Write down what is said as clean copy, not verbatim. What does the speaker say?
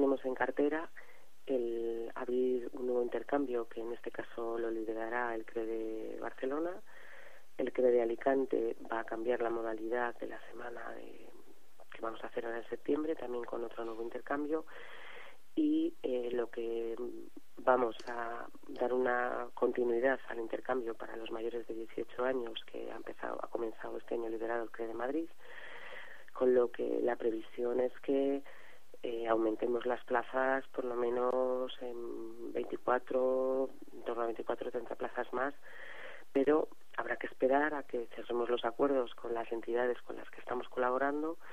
tenemos en cartera el abrir un nuevo intercambio, que en este caso lo liderará el CRE de Barcelona. El CRE de Alicante va a cambiar la modalidad de la semana que vamos a hacer ahora en septiembre, también con otro nuevo intercambio. Y lo que vamos a dar una continuidad al intercambio para los mayores de 18 años, que ha comenzado este año liderado el CRE de Madrid, con lo que la previsión es que aumentemos las plazas por lo menos en 24, en torno a 24 o 30 plazas más, pero habrá que esperar a que cerremos los acuerdos con las entidades con las que estamos colaborando